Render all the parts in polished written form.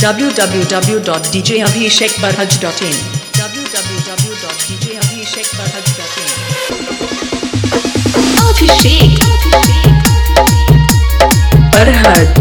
www.djabhishekbarhaj.in www.djabhishekbarhaj.in Abhishek Barhaj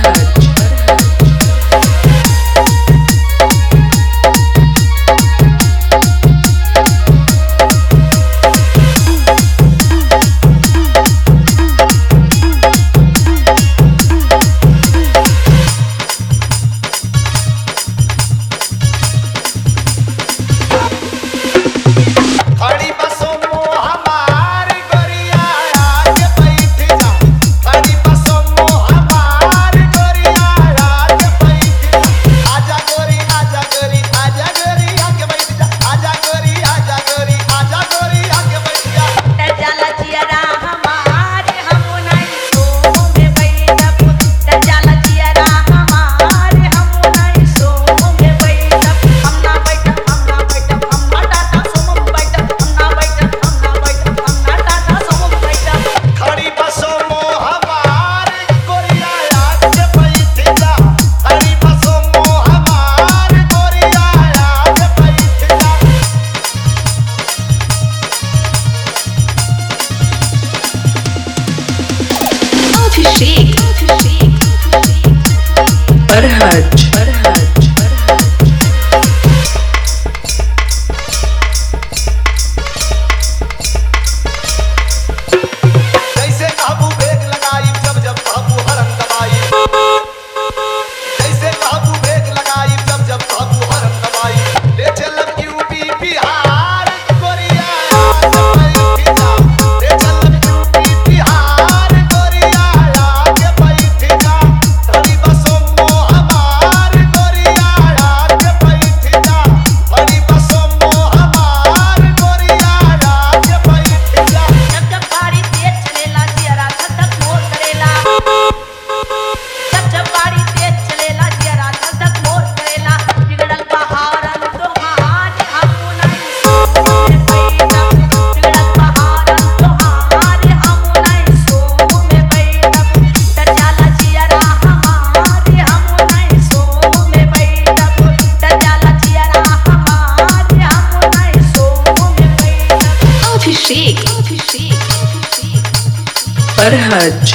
Barhaj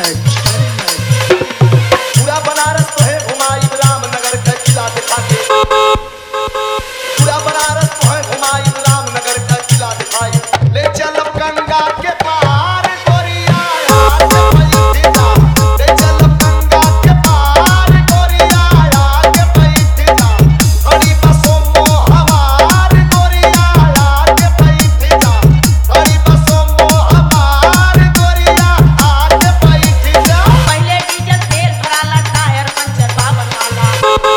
पूरा बनारस तो है घुमाई रामनगर का किला दिखा के पूरा बनारस तो है घुमाई रामनगर का किला दिखाई ले चल गंगा के पार गोरिया आज बैठ जा ले चल गंगा के पार गोरिया आज बैठ जा हरी बसों मोहवार गोरिया आज बैठ जा हरी बसों मोहवार गोरिया आज बैठ जा पहले डीजल तेल भराला टायर पंचर बाबन वाला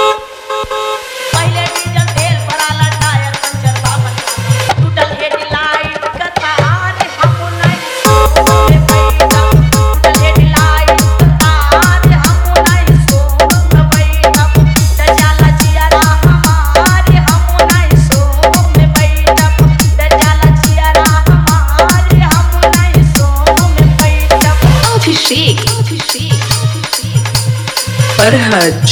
पहले डीजल तेल भराला टायर पंचर बाबन वाला टूटल हेडलाइट का तार हम नहीं सोए बैठा टूटल हेडलाइट का तार हम नहीं सोए बैठा दजाला जियारा हमारे हम नहीं सोए बैठा दजाला जियारा हमारे हम नहीं सोए बैठा Abhishek Barhaj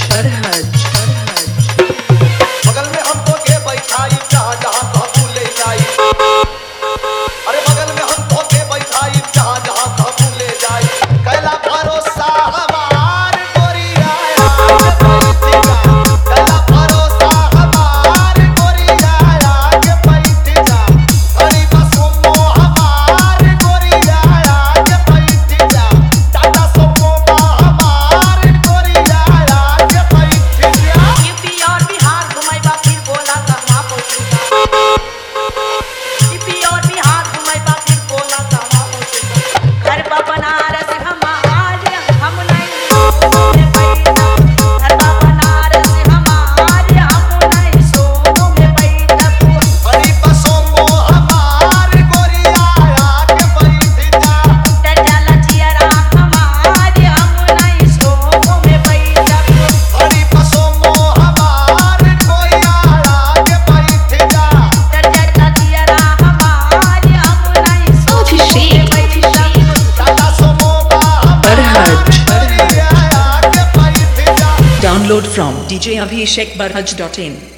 बगल में हम तो के बैठाई जहाँ जहाँ कहबू ले जाई अरे बगल में हम तो के बैठाई जहाँ जहाँ कहबू ले जाई कैला भरोसा हमार गोरिया आज बैठ जा कैला भरोसा हमार गोरिया आज बैठ जा हरी बसों मोहवार गोरिया आज बैठ जा टाटा सुमो हमार गोरिया आज बैठ जा Download from djabhishekbarhaj.in.